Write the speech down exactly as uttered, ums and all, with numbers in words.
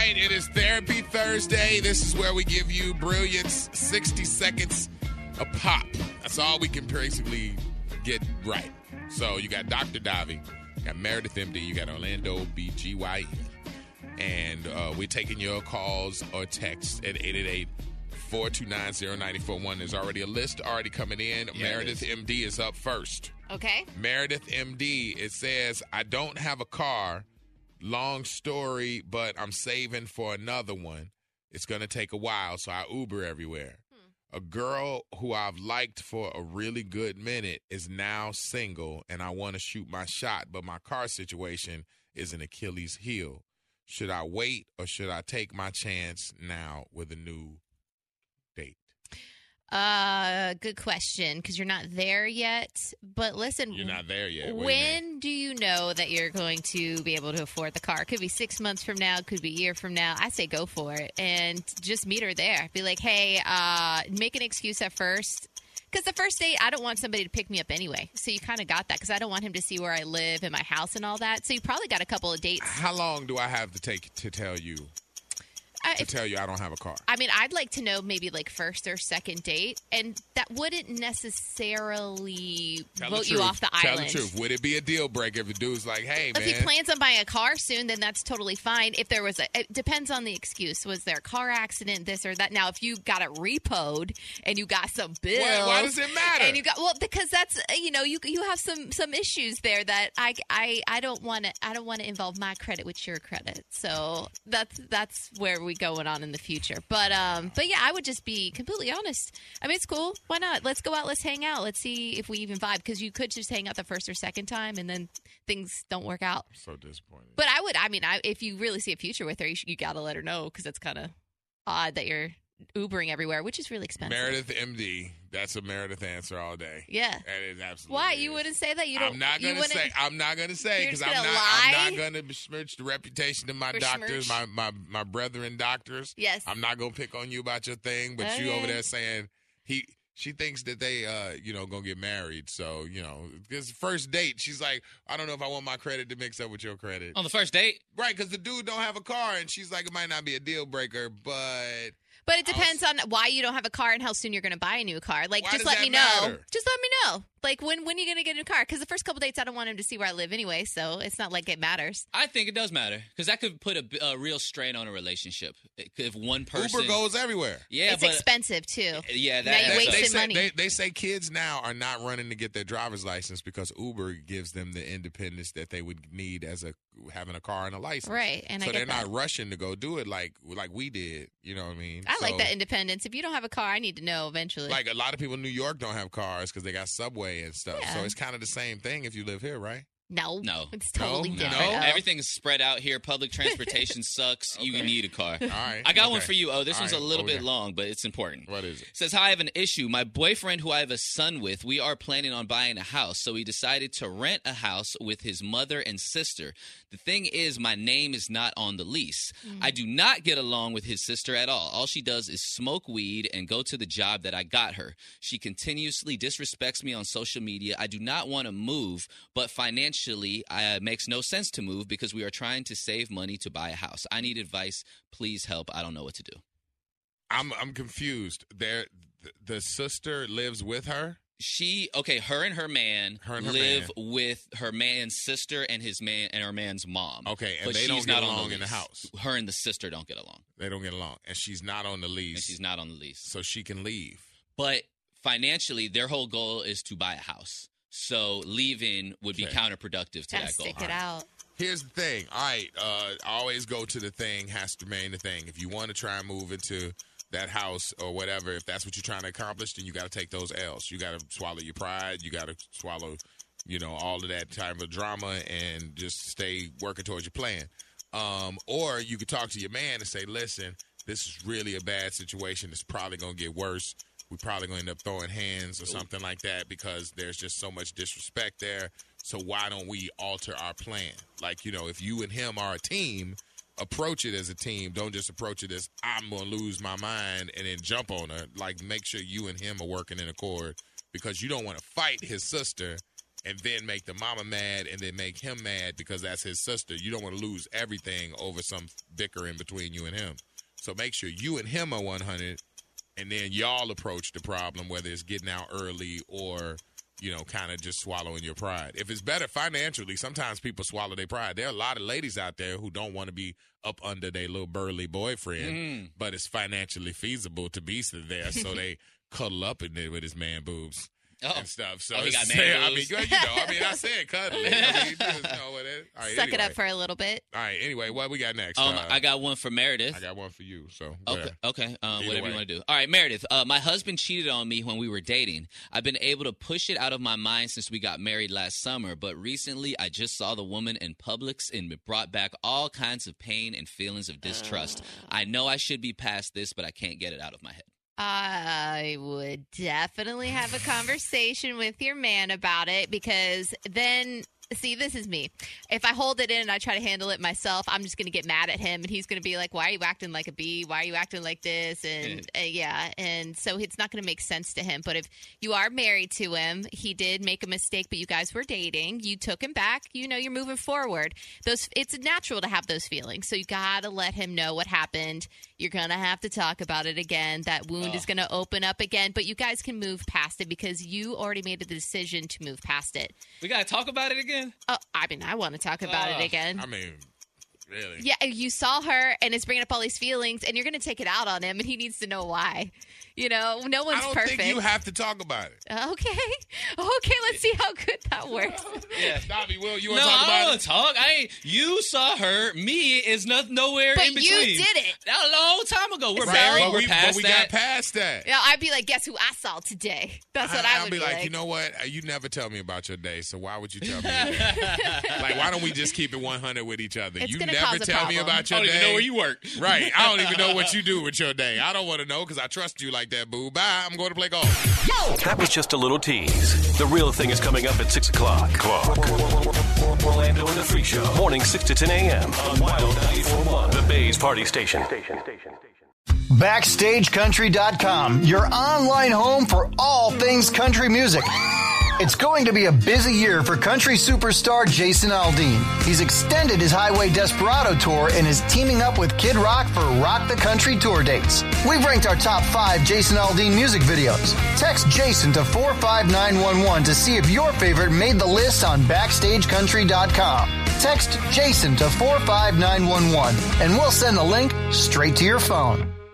right, it is Therapy Thursday. This is where we give you brilliance, sixty seconds a pop. That's all we can basically get right. So you got Doctor Davi, you got Meredith M D, you got Orlando B G Y N. And uh, we're taking your calls or texts at eight eight eight, four two nine, zero nine four one. There's already a list already coming in. Yeah, Meredith M D is up first. Okay. Meredith M D, it says, I don't have a car. Long story, but I'm saving for another one. It's going to take a while, so I Uber everywhere. Hmm. A girl who I've liked for a really good minute is now single, and I want to shoot my shot, but my car situation is an Achilles heel. Should I wait, or should I take my chance now with a new date? Uh, good question, because you're not there yet. But listen, you're not there yet. What when do you, do you know that you're going to be able to afford the car? It could be six months from now, could be a year from now. I say go for it and just meet her there. Be like, hey, uh, make an excuse at first. Because the first date, I don't want somebody to pick me up anyway. So you kind of got that, because I don't want him to see where I live and my house and all that. So you probably got a couple of dates. How long do I have to take to tell you? Uh, to if, tell you I don't have a car. I mean, I'd like to know maybe like first or second date, and that wouldn't necessarily tell vote you off the tell island. Tell the truth. Would it be a deal breaker if the dude's like, hey, if man. If he plans on buying a car soon, then that's totally fine. If there was a, it depends on the excuse. Was there a car accident, this or that? Now, if you got it repoed and you got some bills. Why, why does it matter? And you got, well, because that's, you know, you you have some some issues there that I I, I don't want to I don't want to involve my credit with your credit. So that's that's where we going on in the future. But um, but yeah, I would just be completely honest. I mean, it's cool. Why not? Let's go out. Let's hang out. Let's see if we even vibe. Because you could just hang out the first or second time, and then things don't work out. I'm so disappointed. But I would. I mean, I, if you really see a future with her, you, you got to let her know, because it's kind of odd that you're Ubering everywhere, which is really expensive. Meredith M D. That's a Meredith answer all day. Yeah. That is absolutely. Why? is. You wouldn't say that? You don't. I'm not gonna say. I'm not gonna say because I'm not. Lie? I'm not gonna besmirch the reputation of my For doctors, smirch? my, my my brethren doctors. Yes. I'm not gonna pick on you about your thing, but okay. you over there saying he. She thinks that they, uh, you know, gonna get married. So, you know, this first date, she's like, I don't know if I want my credit to mix up with your credit. On the first date? Right, because the dude don't have a car, and she's like, it might not be a deal breaker, but... But it depends on why you don't have a car and how soon you're going to buy a new car. Like, why just does let that me know. matter? Just let me know. Like, when when are you going to get a new car? Because the first couple dates, I don't want him to see where I live anyway, so it's not like it matters. I think it does matter, because that could put a, a real strain on a relationship. If one person... Uber goes everywhere. Yeah, it's but... expensive, too. Yeah, that... Now you're they, wasting they say, money. They, they say kids now are not running to get their driver's license because Uber gives them the independence that they would need as a having a car and a license. Right, and so I get they're that. not rushing to go do it like like we did. You know what I mean? I so, like that independence. If you don't have a car, I need to know eventually. Like a lot of people in New York don't have cars because they got Subway and stuff. Yeah. So it's kind of the same thing if you live here, right? No. No. It's totally No? different. No, Oh. everything is spread out here. Public transportation sucks. You need a car. All right. I got okay. one for you. Oh, this All one's right. a little What we bit got? long, but it's important. What is it? Says, hi, I have an issue. My boyfriend, who I have a son with, we are planning on buying a house, so we decided to rent a house with his mother and sister. The thing is, my name is not on the lease. Mm. I do not get along with his sister at all. All she does is smoke weed and go to the job that I got her. She continuously disrespects me on social media. I do not want to move, but financially, uh, it makes no sense to move because we are trying to save money to buy a house. I need advice. Please help. I don't know what to do. I'm I'm confused. There, the, the sister lives with her. She okay. Her and her man Her and her live man. with her man's sister and his man and her man's mom. Okay, and but they she's don't get not on along the in the lease. house. Her and the sister don't get along, They don't get along, and she's not on the lease. and she's not on the lease. so she can leave. But financially, their whole goal is to buy a house. So leaving would be Okay. counterproductive to Gotta that goal. stick it out. Here's the thing. All right, uh, always go to the thing has to remain the thing. If you want to try and move into that house or whatever, if that's what you're trying to accomplish, then you got to take those L's. You got to swallow your pride. You got to swallow, you know, all of that type of drama and just stay working towards your plan. Um, or you could talk to your man and say, listen, this is really a bad situation. It's probably going to get worse. We're probably going to end up throwing hands or something like that because there's just so much disrespect there. So why don't we alter our plan? Like, you know, if you and him are a team, approach it as a team. Don't just approach it as I'm going to lose my mind and then jump on her. Like, make sure you and him are working in accord because you don't want to fight his sister and then make the mama mad and then make him mad because that's his sister. You don't want to lose everything over some bickering between you and him. So make sure you and him are one hundred, and then y'all approach the problem, whether it's getting out early or, you know, kind of just swallowing your pride. If it's better financially, sometimes people swallow their pride. There are a lot of ladies out there who don't want to be up under their little burly boyfriend, mm. but it's financially feasible to be there, so they cuddle up in there with his man boobs. Oh. And stuff. So oh, he got man I mean, you know, I mean, I said cuddling. I mean, just, you know, what it, all right, Suck anyway. it up for a little bit. All right. Anyway, what we got next? Um, uh, I got one for Meredith. I got one for you. So okay, ahead. okay. Um, whatever way. you want to do. All right, Meredith. Uh, my husband cheated on me when we were dating. I've been able to push it out of my mind since we got married last summer, but recently I just saw the woman in Publix and it brought back all kinds of pain and feelings of distrust. Uh. I know I should be past this, but I can't get it out of my head. I would definitely have a conversation with your man about it, because then, see, this is me. If I hold it in and I try to handle it myself, I'm just going to get mad at him, and he's going to be like, why are you acting like a bee? Why are you acting like this? And uh, yeah, and so it's not going to make sense to him. But if you are married to him, he did make a mistake, but you guys were dating. You took him back. You know, you're moving forward. Those, it's natural to have those feelings. So you got to let him know what happened. You're going to have to talk about it again. That wound oh. is going to open up again, but you guys can move past it because you already made a decision to move past it. We got to talk about it again? Oh, I mean, I want to talk about uh, it again. I mean, really? Yeah, you saw her, and it's bringing up all these feelings, and you're going to take it out on him, and he needs to know why. You know, no one's I don't perfect. think you have to talk about it. Okay. Okay, let's see how good that works. Yeah. Dobby, Will, you want no, to talk about I don't it? want to talk. I ain't, you saw her. Me is not, nowhere but in between. But you did it. That was a long time ago. We're So- married. But We're we, past but we that. got past that. Yeah, I'd be like, guess who I saw today? That's what I, I, would I'd be like, like. you know what? You never tell me about your day, so why would you tell me? Like, why don't we just keep it one hundred with each other? It's you gonna never cause a tell me problem. about your I don't day. even know where you work. Right. I don't even know what you do with your day. I don't want to know because I trust you like that, boo. Bye. I'm going to play golf. That was just a little tease. The real thing is coming up at six o'clock. Clock. Orlando and the Free Show. Morning six to ten a.m. on Wild ninety-four point one. The Bay's Party Station. Backstage Country dot com, your online home for all things country music. It's going to be a busy year for country superstar Jason Aldean. He's extended his Highway Desperado tour and is teaming up with Kid Rock for Rock the Country tour dates. We've ranked our top five Jason Aldean music videos. Text Jason to four five nine one one to see if your favorite made the list on Backstage Country dot com. Text Jason to four five nine one one and we'll send the link straight to your phone.